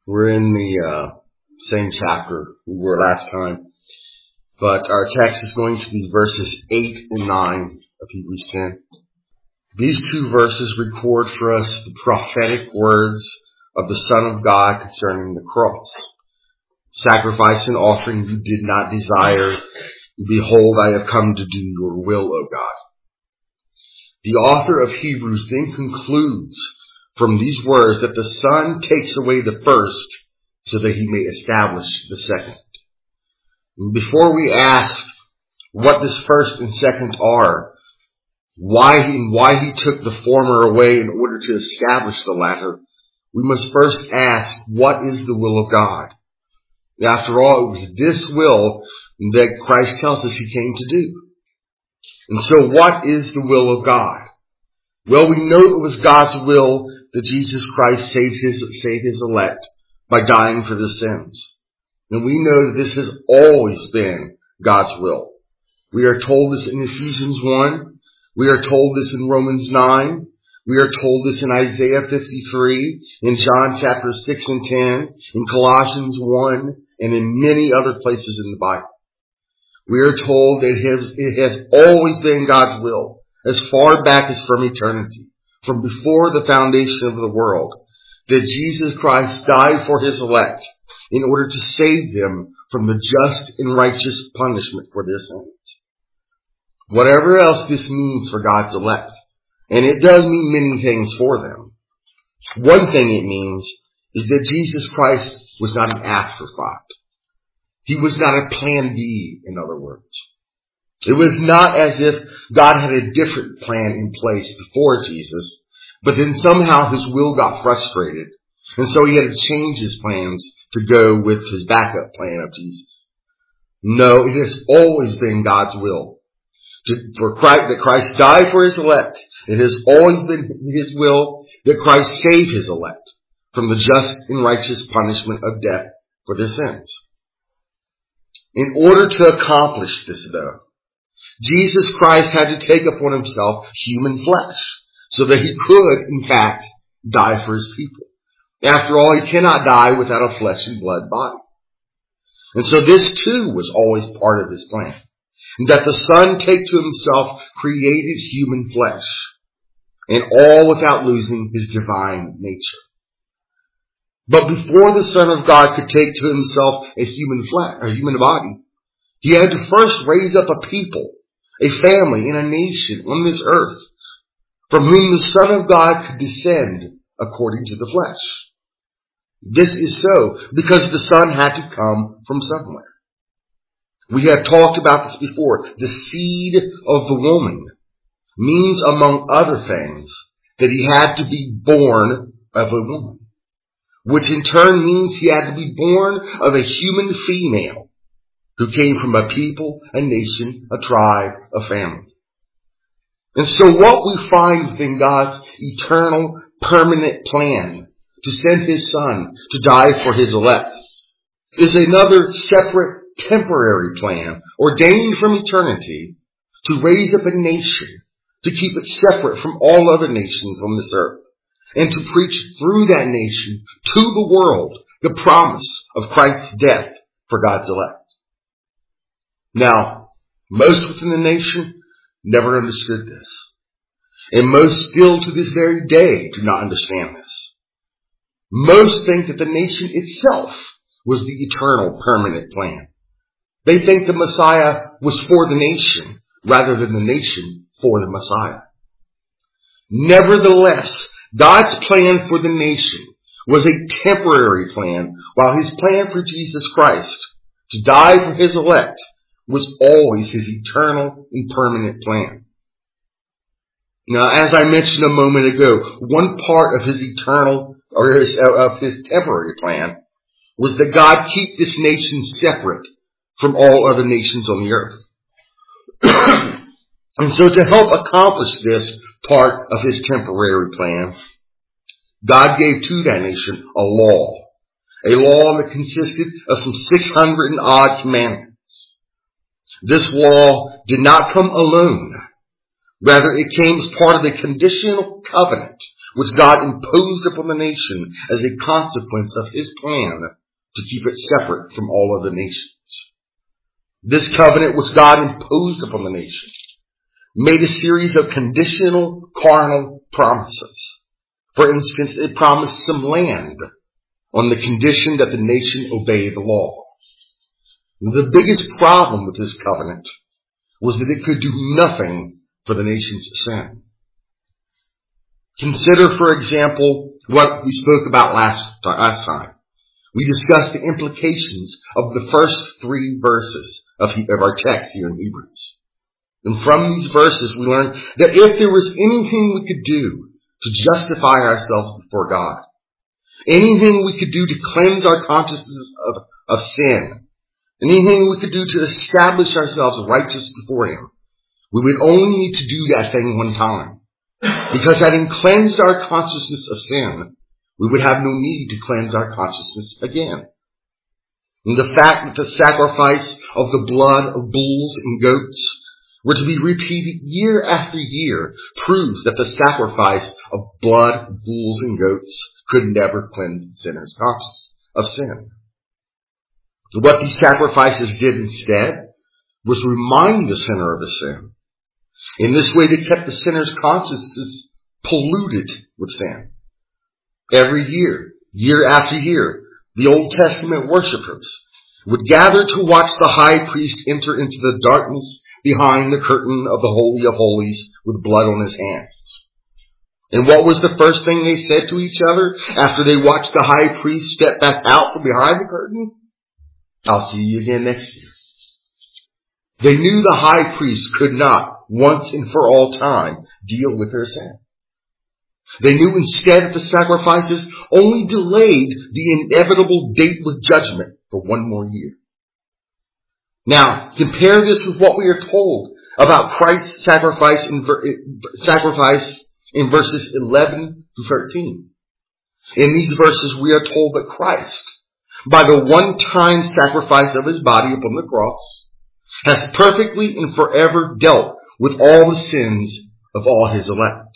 We're in the same chapter we were last time, but our text is going to be verses 8 and 9 of Hebrews 10. These two verses record for us the prophetic words of the Son of God concerning the cross. Sacrifice and offering you did not desire. Behold, I have come to do your will, O God. The author of Hebrews then concludes from these words that the Son takes away the first so that he may establish the second. Before we ask what this first and second are, why he took the former away in order to establish the latter, we must first ask, what is the will of God? After all, it was this will that Christ tells us he came to do. And so what is the will of God? Well, we know it was God's will that Jesus Christ save his elect by dying for their sins. And we know that this has always been God's will. We are told this in Ephesians 1. We are told this in Romans 9. We are told this in Isaiah 53, in John chapter 6 and 10, in Colossians 1, and in many other places in the Bible. We are told that it has always been God's will, as far back as from eternity, from before the foundation of the world, that Jesus Christ died for his elect in order to save them from the just and righteous punishment for their sins. Whatever else this means for God's elect, and it does mean many things for them, one thing it means is that Jesus Christ was not an afterthought. He was not a plan B, in other words. It was not as if God had a different plan in place before Jesus, but then somehow his will got frustrated, and so he had to change his plans to go with his backup plan of Jesus. No, it has always been God's will that Christ died for his elect. It has always been his will that Christ save his elect from the just and righteous punishment of death for their sins. In order to accomplish this, though, Jesus Christ had to take upon himself human flesh so that he could, in fact, die for his people. After all, he cannot die without a flesh and blood body. And so this too was always part of his plan, that the Son take to himself created human flesh, and all without losing his divine nature. But before the Son of God could take to himself a human body, he had to first raise up a people, a family, and a nation on this earth, from whom the Son of God could descend according to the flesh. This is so because the Son had to come from somewhere. We have talked about this before. The seed of the woman means, among other things, that he had to be born of a woman, which in turn means he had to be born of a human female who came from a people, a nation, a tribe, a family. And so what we find within God's eternal, permanent plan to send his Son to die for his elect is another separate, temporary plan ordained from eternity to raise up a nation, to keep it separate from all other nations on this earth, and to preach through that nation to the world the promise of Christ's death for God's elect. Now, most within the nation never understood this. And most still to this very day do not understand this. Most think that the nation itself was the eternal, permanent plan. They think the Messiah was for the nation rather than the nation for the Messiah. Nevertheless, God's plan for the nation was a temporary plan, while his plan for Jesus Christ to die for his elect was always his eternal and permanent plan. Now, as I mentioned a moment ago, one part of his eternal or of his temporary plan was that God keep this nation separate from all other nations on the earth. And so to help accomplish this part of his temporary plan, God gave to that nation a law that consisted of some 600 and odd commandments. This law did not come alone. Rather, it came as part of a conditional covenant which God imposed upon the nation as a consequence of his plan to keep it separate from all other nations. This covenant which God imposed upon the nation made a series of conditional carnal promises. For instance, it promised some land on the condition that the nation obey the law. The biggest problem with this covenant was that it could do nothing for the nation's sin. Consider, for example, what we spoke about last time. We discussed the implications of the first 3 verses of our text here in Hebrews. And from these verses we learned that if there was anything we could do to justify ourselves before God, anything we could do to cleanse our consciousness of sin, anything we could do to establish ourselves righteous before him, we would only need to do that thing one time. Because having cleansed our consciousness of sin, we would have no need to cleanse our consciousness again. And the fact that the sacrifice of the blood of bulls and goats were to be repeated year after year proves that the sacrifice of blood, bulls, and goats could never cleanse the sinner's conscience of sin. What these sacrifices did instead was remind the sinner of the sin. In this way, they kept the sinner's consciousness polluted with sin. Every year, year after year, the Old Testament worshipers would gather to watch the high priest enter into the darkness behind the curtain of the Holy of Holies with blood on his hands. And what was the first thing they said to each other after they watched the high priest step back out from behind the curtain? I'll see you again next year. They knew the high priest could not, once and for all time, deal with their sin. They knew instead that the sacrifices only delayed the inevitable date with judgment for one more year. Now, compare this with what we are told about Christ's sacrifice in verses 11 to 13. In these verses, we are told that Christ, by the one-time sacrifice of his body upon the cross, has perfectly and forever dealt with all the sins of all his elect.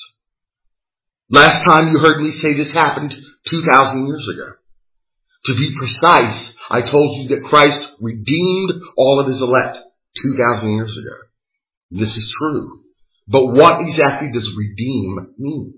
Last time you heard me say this happened 2,000 years ago. To be precise, I told you that Christ redeemed all of his elect 2,000 years ago. This is true. But what exactly does redeem mean?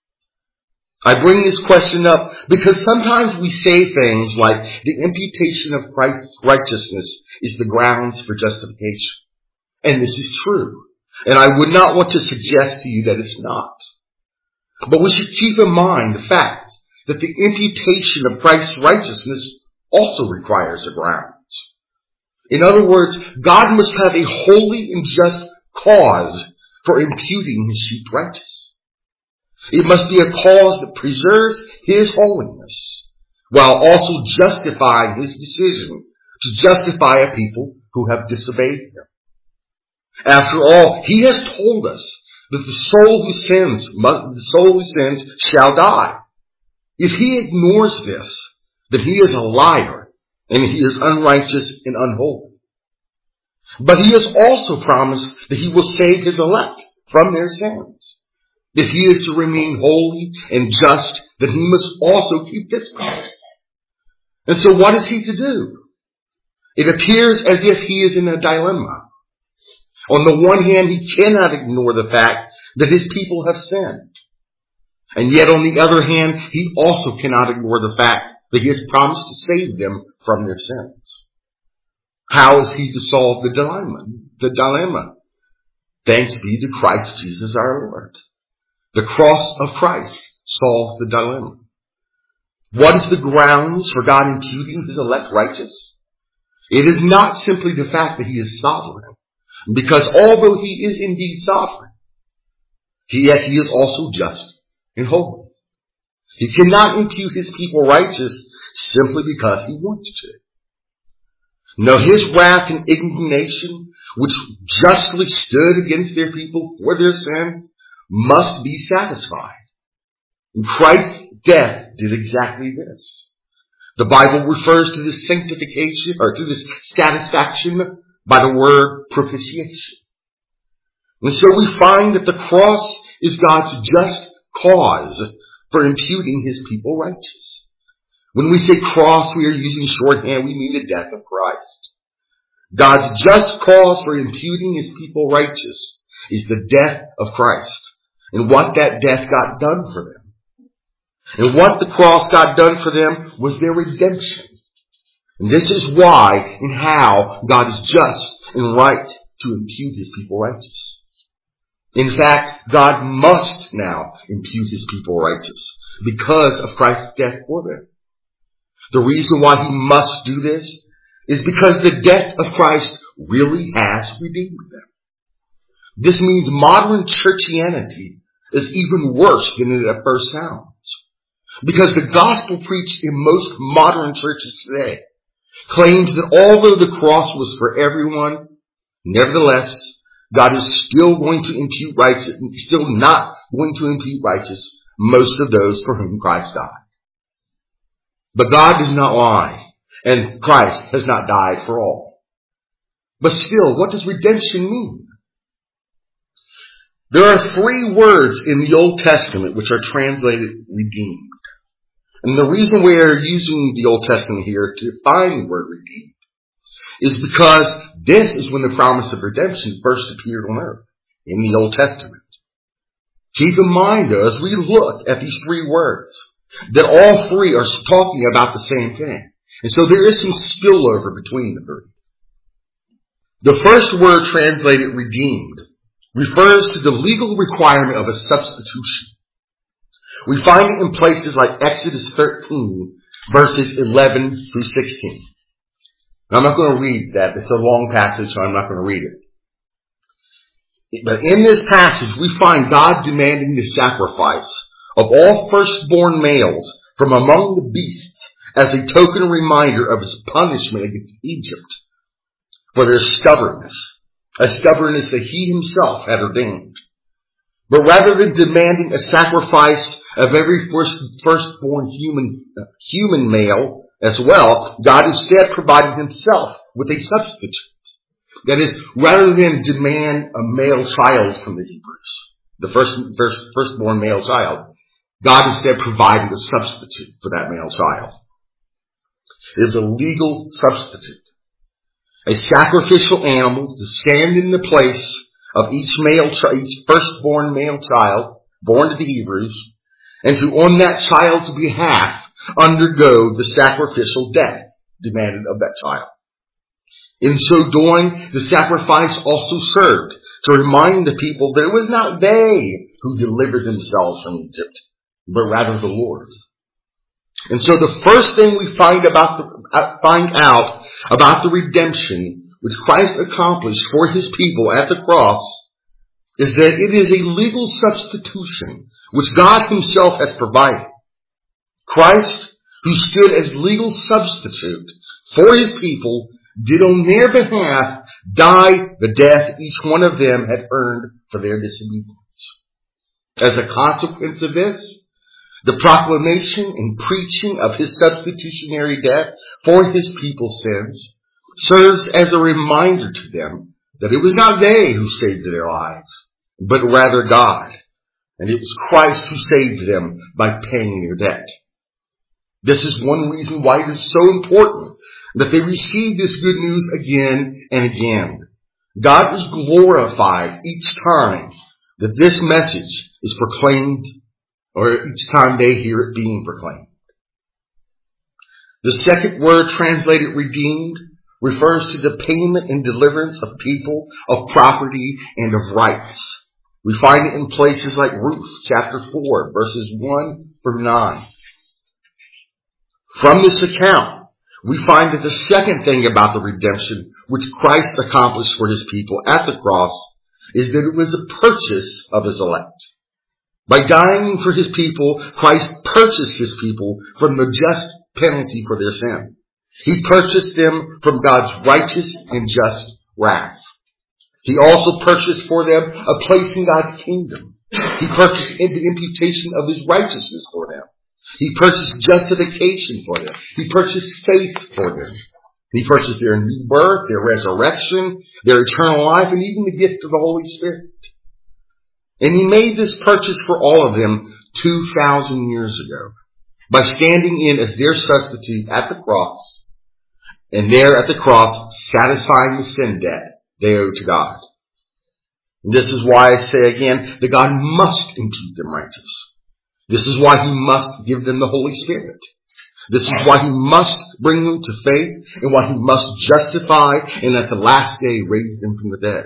I bring this question up because sometimes we say things like the imputation of Christ's righteousness is the grounds for justification. And this is true. And I would not want to suggest to you that it's not. But we should keep in mind the fact that the imputation of Christ's righteousness also requires a grounds. In other words, God must have a holy and just cause for imputing his sheep righteous. It must be a cause that preserves his holiness, while also justifying his decision to justify a people who have disobeyed him. After all, he has told us that the soul who sins shall die. If he ignores this, then he is a liar, and he is unrighteous and unholy. But he has also promised that he will save his elect from their sins. If he is to remain holy and just, then he must also keep this promise. And so what is he to do? It appears as if he is in a dilemma. On the one hand, he cannot ignore the fact that his people have sinned. And yet on the other hand, he also cannot ignore the fact that he has promised to save them from their sins. How is he to solve the dilemma? Thanks be to Christ Jesus our Lord. The cross of Christ solves the dilemma. What is the grounds for God imputing his elect righteous? It is not simply the fact that he is sovereign, because although he is indeed sovereign, yet he is also just and holy. He cannot impute his people righteous simply because he wants to. No, his wrath and indignation, which justly stood against their people for their sins, must be satisfied. And Christ's death did exactly this. The Bible refers to this sanctification, or to this satisfaction, by the word propitiation. And so we find that the cross is God's just cause for imputing his people righteous. When we say cross, we are using shorthand. We mean the death of Christ. God's just cause for imputing his people righteous is the death of Christ and what that death got done for them. And what the cross got done for them was their redemption. And this is why and how God is just and right to impute his people righteous. In fact, God must now impute his people righteous because of Christ's death for them. The reason why he must do this is because the death of Christ really has redeemed them. This means modern churchianity is even worse than it at first sounds. Because the gospel preached in most modern churches today claims that although the cross was for everyone, nevertheless, God is still going to impute righteous, still not going to impute righteous most of those for whom Christ died. But God does not lie, and Christ has not died for all. But still, what does redemption mean? There are 3 words in the Old Testament which are translated redeemed. And the reason we are using the Old Testament here to define the word redeemed is because this is when the promise of redemption first appeared on earth in the Old Testament. Keep in mind, though, as we look at these 3 words, that all 3 are talking about the same thing. And so there is some spillover between the 3. The first word translated redeemed refers to the legal requirement of a substitution. We find it in places like Exodus 13, verses 11 through 16. Now, I'm not going to read that. It's a long passage, so I'm not going to read it. But in this passage, we find God demanding the sacrifice of all firstborn males from among the beasts as a token reminder of his punishment against Egypt for their stubbornness, a stubbornness that he himself had ordained. But rather than demanding a sacrifice of every firstborn human male as well, God instead provided himself with a substitute. That is, rather than demand a male child from the Hebrews, the firstborn male child, God instead provided a substitute for that male child. It is a legal substitute. A sacrificial animal to stand in the place of each firstborn male child born to the Hebrews, and to, on that child's behalf, undergo the sacrificial death demanded of that child. In so doing, the sacrifice also served to remind the people that it was not they who delivered themselves from Egypt, but rather the Lord. And so the first thing we find out about the redemption which Christ accomplished for his people at the cross is that it is a legal substitution which God himself has provided. Christ, who stood as legal substitute for his people, did on their behalf die the death each one of them had earned for their disobedience. As a consequence of this, the proclamation and preaching of his substitutionary death for his people's sins serves as a reminder to them that it was not they who saved their lives, but rather God. And it was Christ who saved them by paying their debt. This is one reason why it is so important that they receive this good news again and again. God is glorified each time that this message is proclaimed, or each time they hear it being proclaimed. The second word translated redeemed refers to the payment and deliverance of people, of property, and of rights. We find it in places like Ruth chapter 4, verses 1 through 9. From this account, we find that the second thing about the redemption which Christ accomplished for his people at the cross is that it was a purchase of his elect. By dying for his people, Christ purchased his people from the just penalty for their sin. He purchased them from God's righteous and just wrath. He also purchased for them a place in God's kingdom. He purchased the imputation of his righteousness for them. He purchased justification for them. He purchased faith for them. He purchased their new birth, their resurrection, their eternal life, and even the gift of the Holy Spirit. And he made this purchase for all of them 2,000 years ago by standing in as their substitute at the cross, and there at the cross satisfying the sin debt they owe to God. And this is why I say again that God must impute them righteous. This is why he must give them the Holy Spirit. This is why he must bring them to faith, and why he must justify and at the last day raise them from the dead.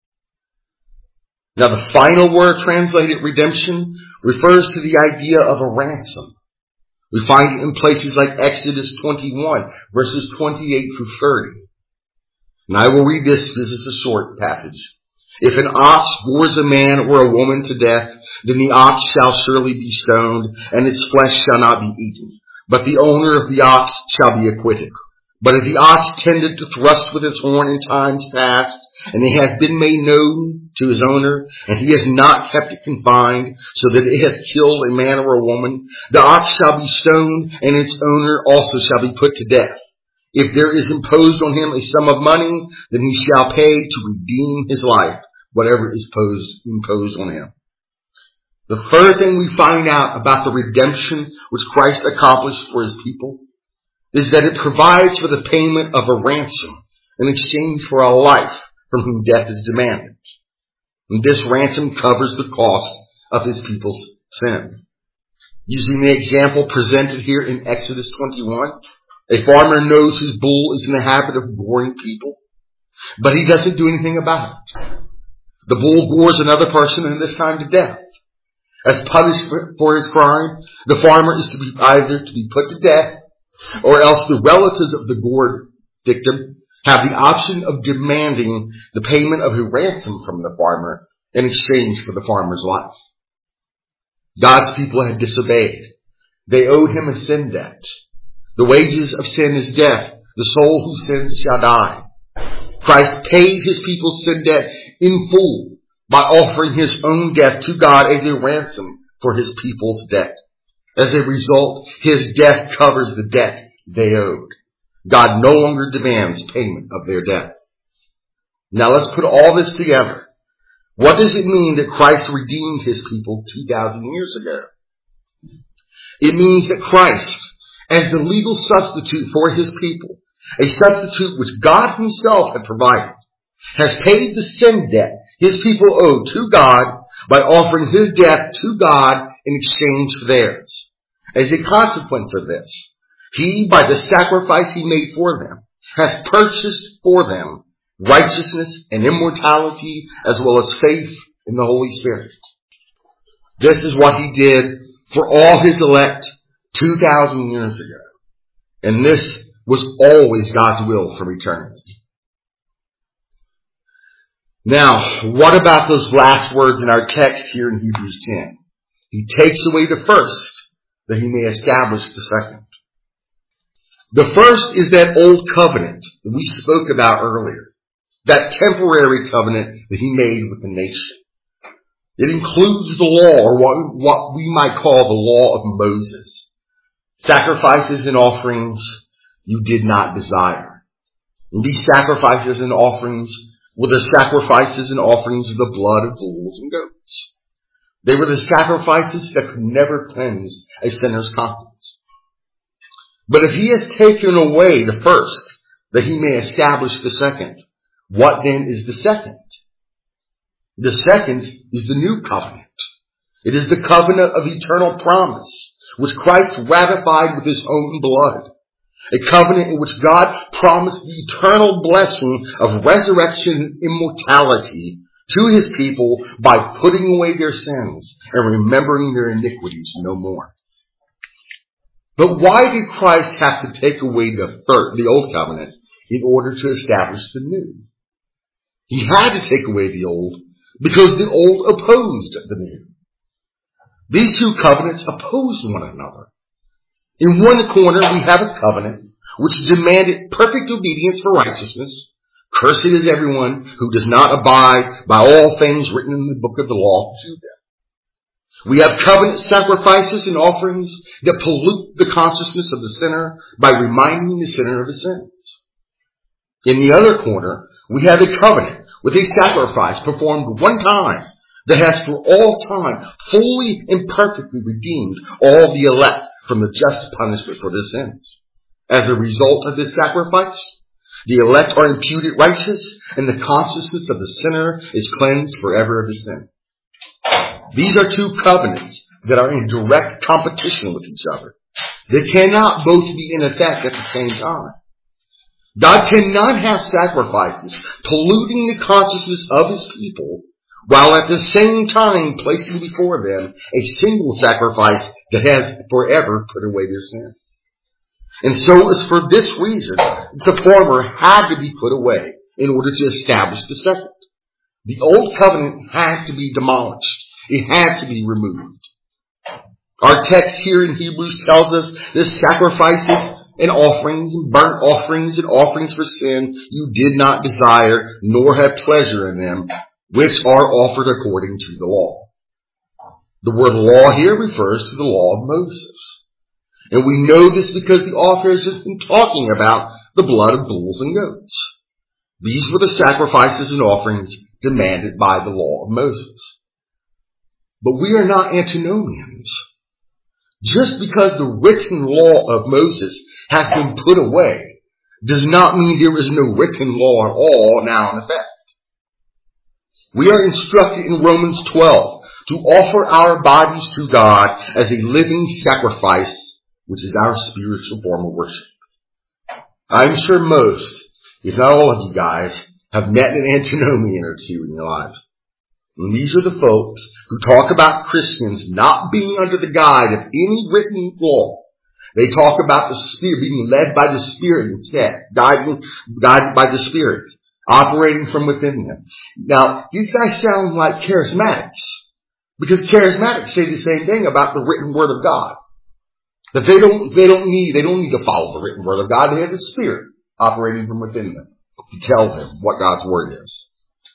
Now the final word translated redemption refers to the idea of a ransom. We find it in places like Exodus 21, verses 28 through 30. And I will read this. This is a short passage. If an ox gores a man or a woman to death, then the ox shall surely be stoned, and its flesh shall not be eaten. But the owner of the ox shall be acquitted. But if the ox tended to thrust with its horn in times past, and it has been made known to his owner, and he has not kept it confined, so that it has killed a man or a woman, the ox shall be stoned, and its owner also shall be put to death. If there is imposed on him a sum of money, then he shall pay to redeem his life, whatever is imposed on him. The third thing we find out about the redemption which Christ accomplished for his people is that it provides for the payment of a ransom in exchange for a life from whom death is demanded. And this ransom covers the cost of his people's sin. Using the example presented here in Exodus 21, a farmer knows his bull is in the habit of goring people, but he doesn't do anything about it. The bull gores another person, and this time to death. As punishment for his crime, the farmer is to be either to be put to death, or else the relatives of the gored victim have the option of demanding the payment of a ransom from the farmer in exchange for the farmer's life. God's people had disobeyed. They owed him a sin debt. The wages of sin is death. The soul who sins shall die. Christ paid his people's sin debt in full by offering his own death to God as a ransom for his people's debt. As a result, his death covers the debt they owed. God no longer demands payment of their debt. Now let's put all this together. What does it mean that Christ redeemed his people 2,000 years ago? It means that Christ, as the legal substitute for his people, a substitute which God himself had provided, has paid the sin debt his people owe to God by offering his death to God in exchange for theirs. As a consequence of this, he, by the sacrifice he made for them, has purchased for them righteousness and immortality as well as faith in the Holy Spirit. This is what he did for all his elect 2,000 years ago. And this was always God's will from eternity. Now, what about those last words in our text here in Hebrews 10? He takes away the first, that he may establish the second. The first is that old covenant that we spoke about earlier, that temporary covenant that he made with the nation. It includes the law, or what we might call the law of Moses. Sacrifices and offerings you did not desire. And these sacrifices and offerings were the sacrifices and offerings of the blood of bulls and goats. They were the sacrifices that could never cleanse a sinner's conscience. But if he has taken away the first, that he may establish the second, what then is the second? The second is the new covenant. It is the covenant of eternal promise, which Christ ratified with his own blood. A covenant in which God promised the eternal blessing of resurrection and immortality to his people by putting away their sins and remembering their iniquities no more. But why did Christ have to take away the old covenant in order to establish the new? He had to take away the old because the old opposed the new. These two covenants opposed one another. In one corner, we have a covenant which demanded perfect obedience for righteousness. Cursed is everyone who does not abide by all things written in the book of the law to them. We have covenant sacrifices and offerings that pollute the consciousness of the sinner by reminding the sinner of his sins. In the other corner, we have a covenant with a sacrifice performed one time that has for all time fully and perfectly redeemed all the elect from the just punishment for their sins. As a result of this sacrifice, the elect are imputed righteous, and the consciousness of the sinner is cleansed forever of his sin. These are two covenants that are in direct competition with each other. They cannot both be in effect at the same time. God cannot have sacrifices polluting the consciousness of his people, while at the same time placing before them a single sacrifice that has forever put away their sin. And so it was for this reason the former had to be put away in order to establish the second. The old covenant had to be demolished. It had to be removed. Our text here in Hebrews tells us that sacrifices and offerings and burnt offerings and offerings for sin you did not desire nor have pleasure in them, which are offered according to the law. The word law here refers to the law of Moses. And we know this because the author has just been talking about the blood of bulls and goats. These were the sacrifices and offerings demanded by the law of Moses. But we are not antinomians. Just because the written law of Moses has been put away does not mean there is no written law at all now in effect. We are instructed in Romans 12 to offer our bodies to God as a living sacrifice, which is our spiritual form of worship. I'm sure most, if not all of you guys, have met an antinomian or two in your lives. And these are the folks who talk about Christians not being under the guide of any written law. They talk about the Spirit being led by the Spirit instead, guided by the Spirit, operating from within them. Now, these guys sound like charismatics, because charismatics say the same thing about the written Word of God. That they don't need to follow the written Word of God. They have the Spirit operating from within them to tell them what God's Word is.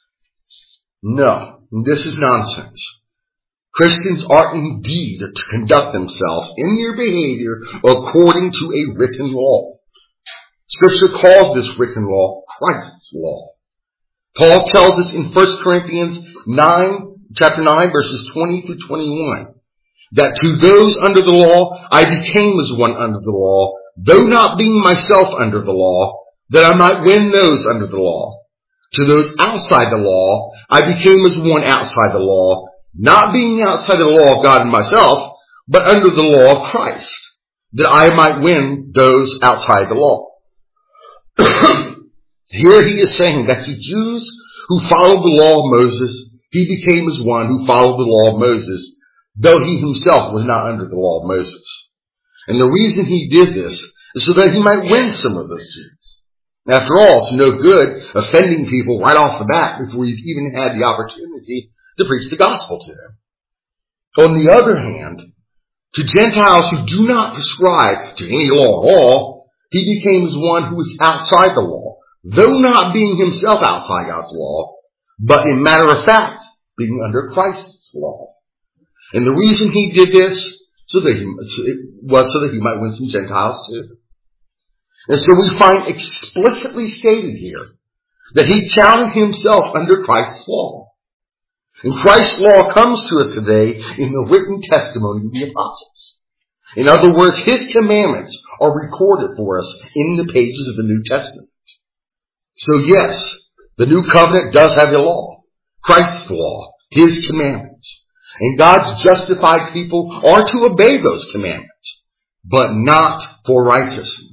No, this is nonsense. Christians are indeed to conduct themselves in their behavior according to a written law. Scripture calls this written law Christ's law. Paul tells us in 1 Corinthians chapter 9, verses 20 through 21, that to those under the law I became as one under the law, though not being myself under the law, that I might win those under the law. To those outside the law, I became as one outside the law, not being outside the law of God and myself, but under the law of Christ, that I might win those outside the law. Here he is saying that to Jews who followed the law of Moses, he became as one who followed the law of Moses, though he himself was not under the law of Moses. And the reason he did this is so that he might win some of those Jews. After all, it's no good offending people right off the bat before you've even had the opportunity to preach the gospel to them. On the other hand, to Gentiles who do not prescribe to any law at all, he became as one who is outside the law, though not being himself outside God's law, but in matter of fact, being under Christ's law. And the reason he did this was so that he might win some Gentiles too. And so we find explicitly stated here that he counted himself under Christ's law. And Christ's law comes to us today in the written testimony of the apostles. In other words, his commandments are recorded for us in the pages of the New Testament. So yes, the new covenant does have a law, Christ's law, his commandments. And God's justified people are to obey those commandments, but not for righteousness.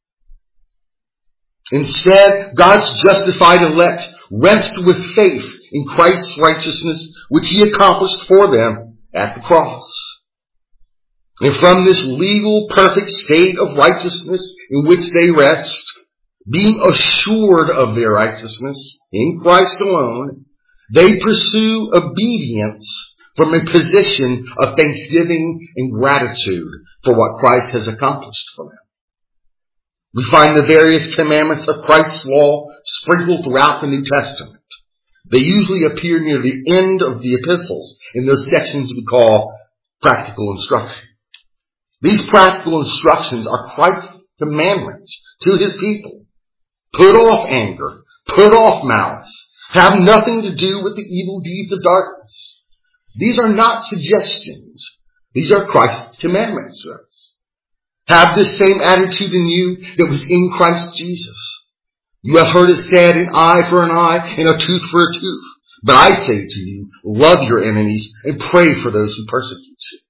Instead, God's justified elect rest with faith in Christ's righteousness, which he accomplished for them at the cross. And from this legal, perfect state of righteousness in which they rest, being assured of their righteousness in Christ alone, they pursue obedience from a position of thanksgiving and gratitude for what Christ has accomplished for them. We find the various commandments of Christ's law sprinkled throughout the New Testament. They usually appear near the end of the epistles in those sections we call practical instruction. These practical instructions are Christ's commandments to his people. Put off anger. Put off malice. Have nothing to do with the evil deeds of darkness. These are not suggestions. These are Christ's commandments to us. Have this same attitude in you that was in Christ Jesus. You have heard it said, an eye for an eye and a tooth for a tooth. But I say to you, love your enemies and pray for those who persecute you.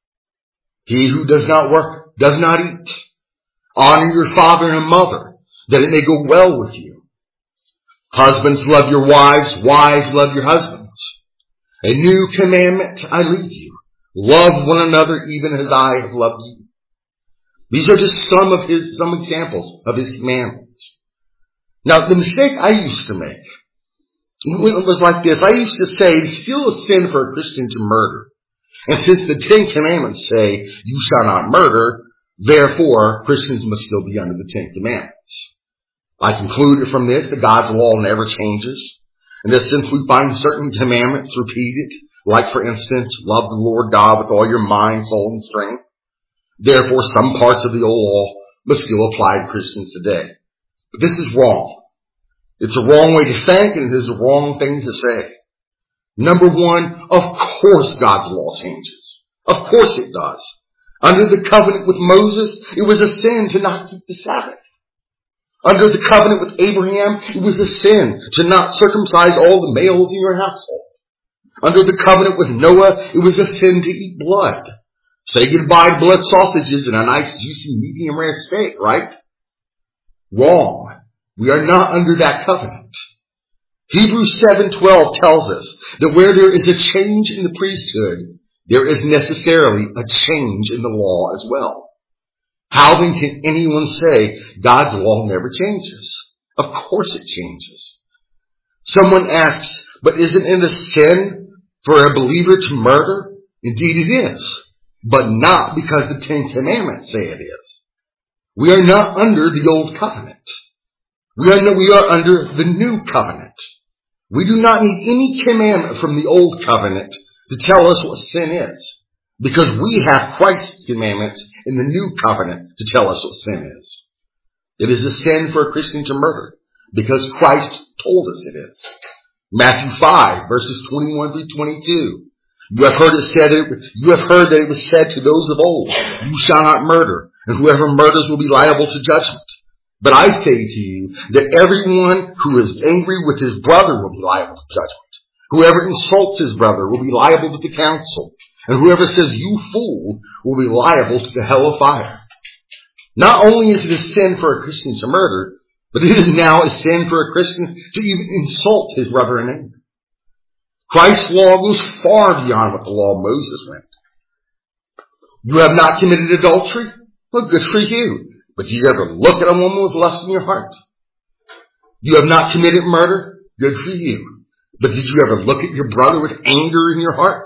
He who does not work does not eat. Honor your father and mother, that it may go well with you. Husbands, love your wives. Wives, love your husbands. A new commandment I leave you. Love one another even as I have loved you. These are just some examples of his commandments. Now, the mistake I used to make, it was like this. I used to say it's still a sin for a Christian to murder. And since the 10 Commandments say, you shall not murder, therefore, Christians must still be under the 10 Commandments. I concluded from this that God's law never changes, and that since we find certain commandments repeated, like for instance, love the Lord God with all your mind, soul, and strength, therefore some parts of the old law must still apply to Christians today. But this is wrong. It's a wrong way to think, and it is a wrong thing to say. Number one, of course God's law changes. Of course it does. Under the covenant with Moses, it was a sin to not keep the Sabbath. Under the covenant with Abraham, it was a sin to not circumcise all the males in your household. Under the covenant with Noah, it was a sin to eat blood. Say goodbye to blood sausages and a nice juicy medium rare steak, right? Wrong. We are not under that covenant. Hebrews 7:12 tells us that where there is a change in the priesthood, there is necessarily a change in the law as well. How then can anyone say God's law never changes? Of course it changes. Someone asks, but isn't it a sin for a believer to murder? Indeed it is, but not because the 10 Commandments say it is. We are not under the old covenant. We are under the new covenant. We do not need any commandment from the old covenant to tell us what sin is, because we have Christ's commandments in the new covenant to tell us what sin is. It is a sin for a Christian to murder, because Christ told us it is. Matthew 5, verses 21 through 22. You have heard that it was said to those of old, you shall not murder, and whoever murders will be liable to judgment. But I say to you that everyone who is angry with his brother will be liable to judgment. Whoever insults his brother will be liable to the council. And whoever says, you fool, will be liable to the hell of fire. Not only is it a sin for a Christian to murder, but it is now a sin for a Christian to even insult his brother in anger. Christ's law goes far beyond what the law of Moses went. You have not committed adultery? Well, good for you. But do you ever look at a woman with lust in your heart? You have not committed murder? Good for you. But did you ever look at your brother with anger in your heart?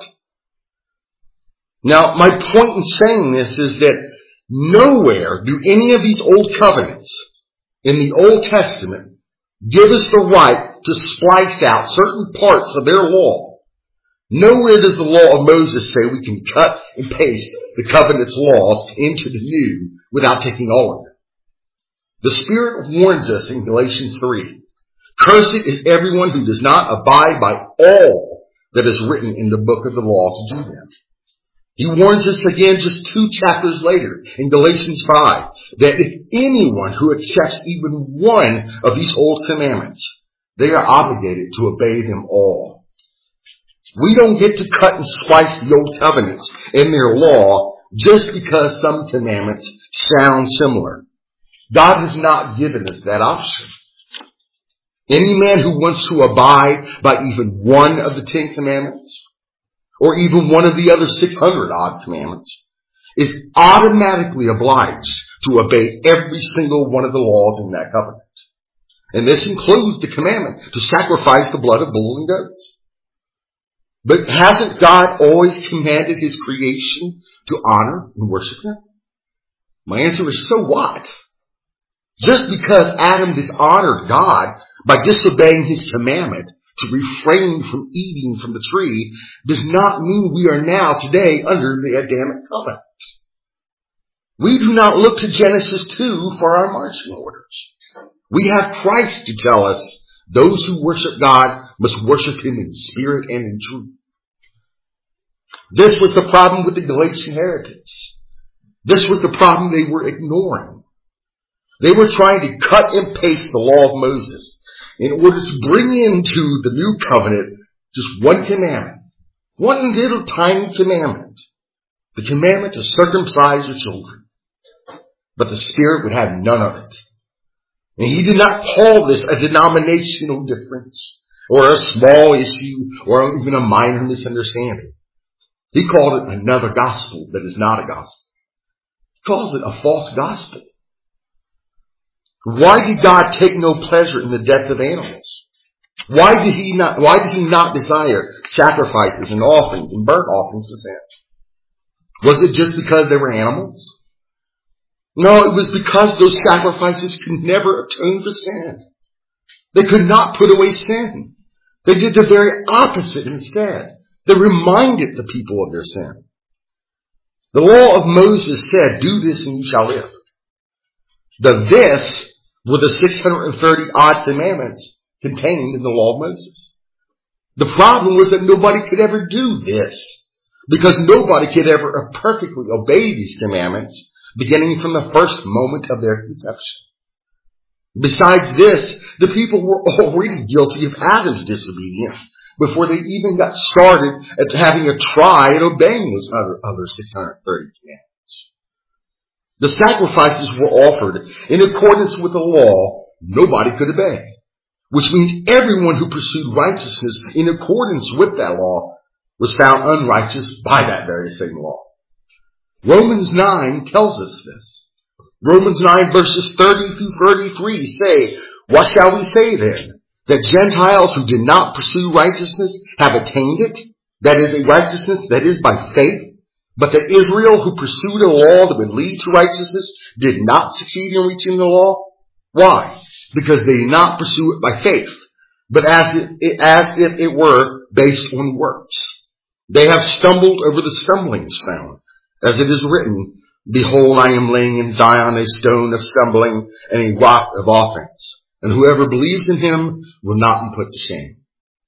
Now, my point in saying this is that nowhere do any of these old covenants in the Old Testament give us the right to splice out certain parts of their law. Nowhere does the law of Moses say we can cut and paste the covenant's laws into the new without taking all of it. The Spirit warns us in Galatians 3, cursed is everyone who does not abide by all that is written in the book of the law to do them. He warns us again just 2 chapters later in Galatians 5 that if anyone who accepts even one of these old commandments, they are obligated to obey them all. We don't get to cut and slice the old covenants in their law just because some commandments sound similar. God has not given us that option. Any man who wants to abide by even one of the 10 commandments, or even one of the other 600 odd commandments, is automatically obliged to obey every single one of the laws in that covenant. And this includes the commandment to sacrifice the blood of bulls and goats. But hasn't God always commanded his creation to honor and worship him? My answer is, so what? Just because Adam dishonored God by disobeying his commandment to refrain from eating from the tree does not mean we are now today under the Adamic covenant. We do not look to Genesis 2 for our marching orders. We have Christ to tell us those who worship God must worship him in spirit and in truth. This was the problem with the Galatian heretics. This was the problem they were ignoring. They were trying to cut and paste the law of Moses in order to bring into the new covenant just one commandment. One little tiny commandment. The commandment to circumcise your children. But the Spirit would have none of it. And he did not call this a denominational difference or a small issue or even a minor misunderstanding. He called it another gospel that is not a gospel. He calls it a false gospel. Why did God take no pleasure in the death of animals? Why did he not desire sacrifices and offerings and burnt offerings for sin? Was it just because they were animals? No, it was because those sacrifices could never atone for sin. They could not put away sin. They did the very opposite instead. They reminded the people of their sin. The law of Moses said, do this and you shall live. The this were the 630 odd commandments contained in the law of Moses. The problem was that nobody could ever do this because nobody could ever perfectly obey these commandments beginning from the first moment of their conception. Besides this, the people were already guilty of Adam's disobedience before they even got started at having a try at obeying those other 630 commandments. The sacrifices were offered in accordance with the law nobody could obey, which means everyone who pursued righteousness in accordance with that law was found unrighteous by that very same law. Romans 9 tells us this. Romans 9 verses 30 through 33 say, what shall we say then? That Gentiles who did not pursue righteousness have attained it? That is a righteousness that is by faith. But that Israel who pursued a law that would lead to righteousness did not succeed in reaching the law? Why? Because they did not pursue it by faith, but as if it were based on works. They have stumbled over the stumbling stone. As it is written, behold, I am laying in Zion a stone of stumbling and a rock of offense. And whoever believes in him will not be put to shame.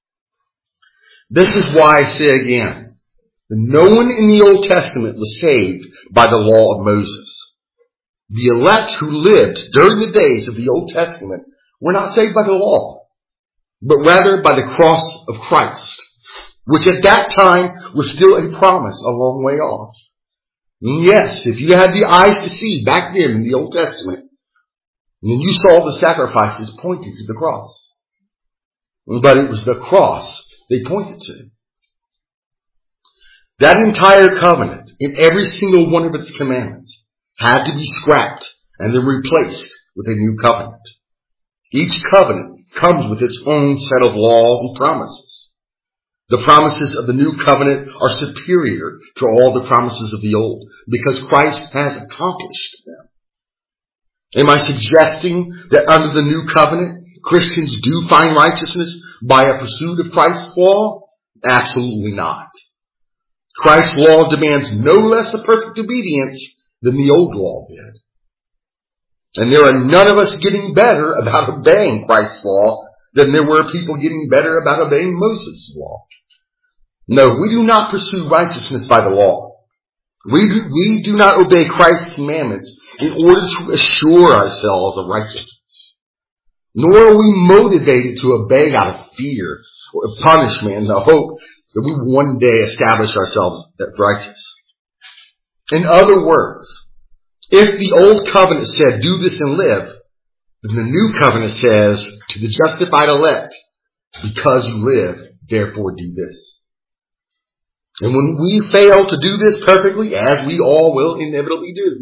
This is why I say again, that no one in the Old Testament was saved by the law of Moses. The elect who lived during the days of the Old Testament were not saved by the law, but rather by the cross of Christ, which at that time was still a promise a long way off. And yes, if you had the eyes to see back then in the Old Testament, then you saw the sacrifices pointing to the cross. But it was the cross they pointed to. That entire covenant, in every single one of its commandments, had to be scrapped and then replaced with a new covenant. Each covenant comes with its own set of laws and promises. The promises of the new covenant are superior to all the promises of the old because Christ has accomplished them. Am I suggesting that under the new covenant, Christians do find righteousness by a pursuit of Christ's law? Absolutely not. Christ's law demands no less a perfect obedience than the old law did. And there are none of us getting better about obeying Christ's law than there were people getting better about obeying Moses' law. No, we do not pursue righteousness by the law. We do not obey Christ's commandments in order to assure ourselves of righteousness. Nor are we motivated to obey out of fear or punishment in the hope that we will one day establish ourselves as righteous. In other words, if the old covenant said, do this and live, then the new covenant says to the justified elect, because you live, therefore do this. And when we fail to do this perfectly, as we all will inevitably do,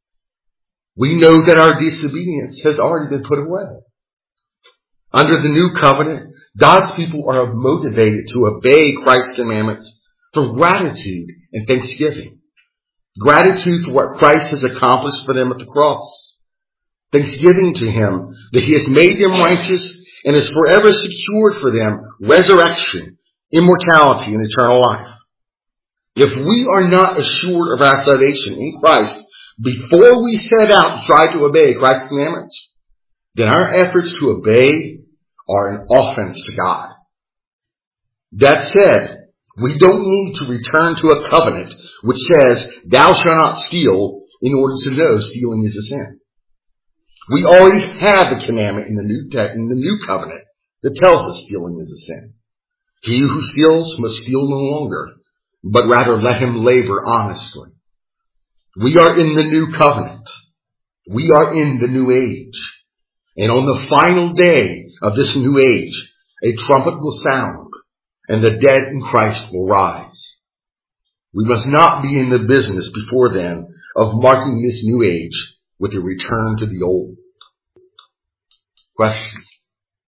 we know that our disobedience has already been put away. Under the new covenant, God's people are motivated to obey Christ's commandments for gratitude and thanksgiving. Gratitude for what Christ has accomplished for them at the cross. Thanksgiving to him that he has made them righteous and has forever secured for them resurrection, immortality, and eternal life. If we are not assured of our salvation in Christ before we set out to try to obey Christ's commandments, then our efforts to obey are an offense to God. That said, We don't need to return to a covenant which says, thou shalt not steal, in order to know stealing is a sin. We already have the commandment in the new covenant that tells us stealing is a sin. He who steals must steal no longer, but rather let him labor honestly. We are in the new covenant. We are in the new age. And on the final day of this new age, a trumpet will sound, and the dead in Christ will rise. We must not be in the business before then of marking this new age with a return to the old. Questions?